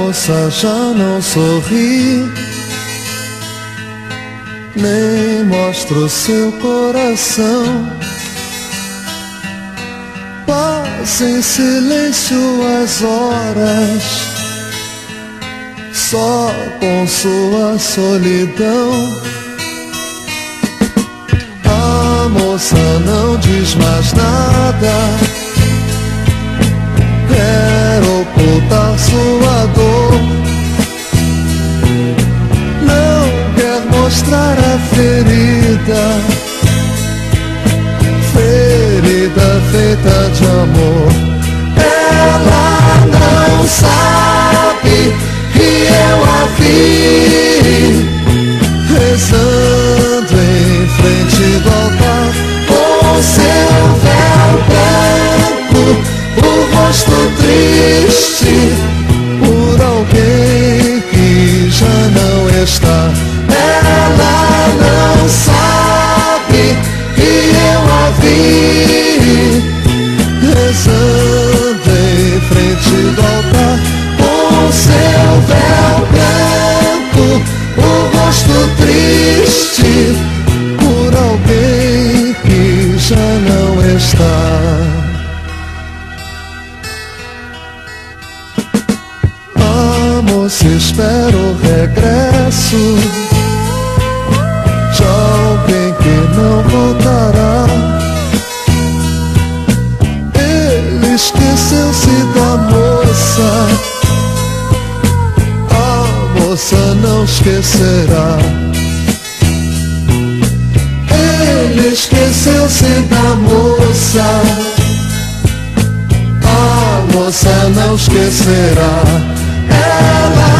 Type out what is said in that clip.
moça já não sorri, nem mostra o seu coração. Passa em silêncio as horas, só com sua solidão. A moça não diz mais nada, quer ocultar sua dor, não quer mostrar a ferida, ferida feita de amor. Ela não sabe que eu a vi rezando em frente do altar, com seu véu branco, o rosto triste por alguém que já não está. Ela não sabe que eu a vi rezando em frente do altar, com seu véu branco, o rosto triste por alguém que já não está. A moça espera o regresso de alguém que não voltará. Ele esqueceu-se da moça, a moça não esquecerá. Ele esqueceu-se da moça, a moça não esquecerá. Ela